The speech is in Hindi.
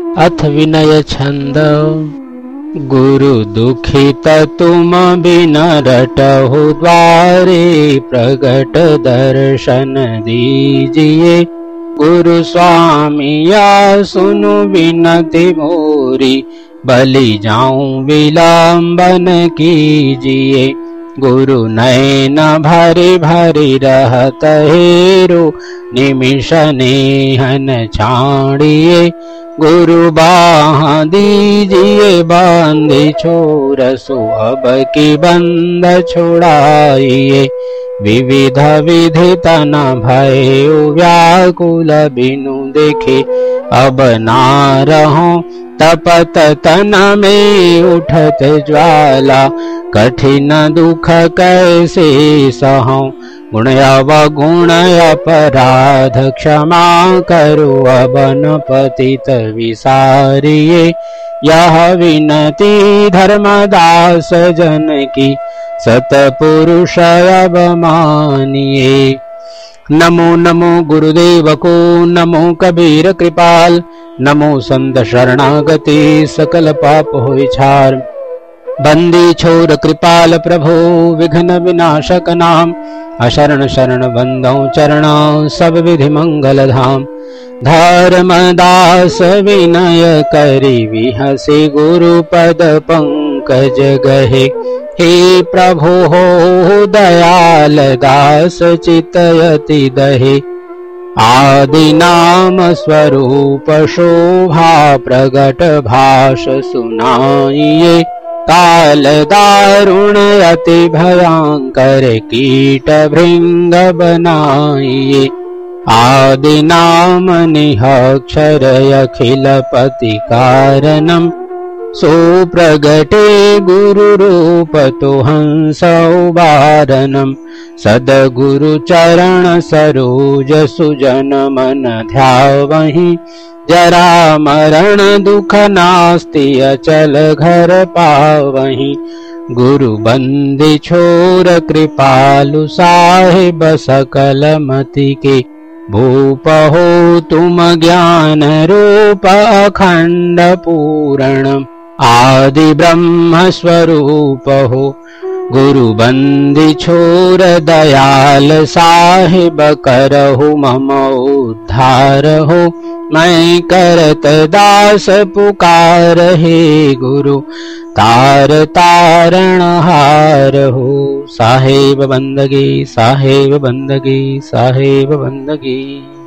अथ विनय छंद। गुरु दुखित तुम बिन रटहु द्वारे, प्रगट दर्शन दीजिए गुरु स्वामी। या सुनु विनति मोरी, बलि जाऊं विलंबन कीजिए। गुरु नयन भरि भरि रहत हेरो, निमिष नेहन छाड़िए। गुरु बाह दीजिए बांधे छोर, सो अब की बंद छुड़ाइए। विविध विधि तन भयो व्याकुल, बिनु देखे अब ना रहूं। तपत तन में उठत ज्वाला, कठिन दुख कैसे सहूं। गुण अवगुण अपराध क्षमा करो, अबन पतित विसारिए। यह विनती धर्मदास जन की, सतपुरुष अब मानिए। नमो नमो गुरुदेव को, नमो कबीर कृपाल। नमो संत शरणागति, सकल पाप होय छार। बंदी छोर कृपाल प्रभु, विघ्न विनाशक नाम। अशरण शरण बंदौ चरण, सब विधि मंगल धाम। धर्मदास विनय करि विहसे, गुरु पद पंकज गहे। हे प्रभु हो दयाल दास, चितयति दहे। आदि नाम स्वरूप शोभा, प्रगट भाष सुनाइए। काल दारुण अति भयंकर, कीट भृंग बनाइए। आदि नाम निहक्षर, अखिल पति कारणम। सो प्रगटे गुरु रूप, तो हंस उबारनम। सदगुरु चरण सरोज, सुजन मन ध्यावहि। जरा मरण दुख नास्ति, अचल घर पावहि। गुरु बंदी छोर कृपालु, साहिब सकल मति के। भूप हो तुम ज्ञान रूप, अखंड पूर्ण। आदि ब्रह्म स्वरूप हो, गुरु बंदी छोर दयाल। साहिब करहु मम उद्धार हो, मैं करत दास पुकार। हे गुरु तार तारण हार हो। साहेब बंदगी, साहेब बंदगी, साहेब बंदगी।